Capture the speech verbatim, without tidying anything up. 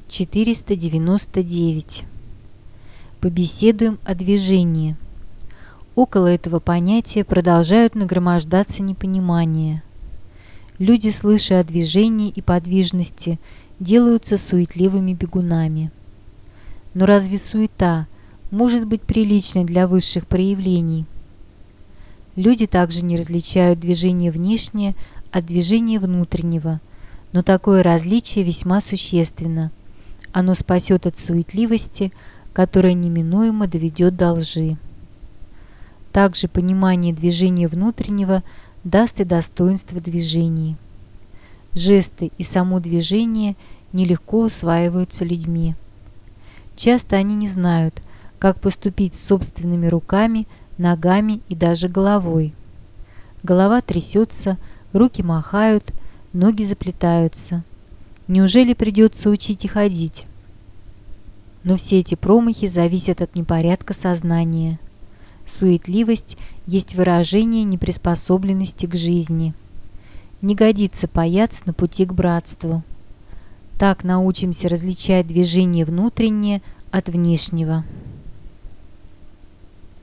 четыреста девяносто девять. Побеседуем о движении. Около этого понятия продолжают нагромождаться непонимания. Люди, слыша о движении и подвижности, делаются суетливыми бегунами. Но разве суета может быть приличной для высших проявлений? Люди также не различают движение внешнее от движения внутреннего, но такое различие весьма существенно. Оно спасет от суетливости, которая неминуемо доведет до лжи. Также понимание движения внутреннего даст и достоинство движений. Жесты и само движение нелегко усваиваются людьми. Часто они не знают, как поступить с собственными руками, ногами и даже головой. Голова трясется, руки махают, ноги заплетаются. Неужели придется учить и ходить? Но все эти промахи зависят от непорядка сознания. Суетливость есть выражение неприспособленности к жизни. Не годится паяться на пути к братству. Так научимся различать движение внутреннее от внешнего.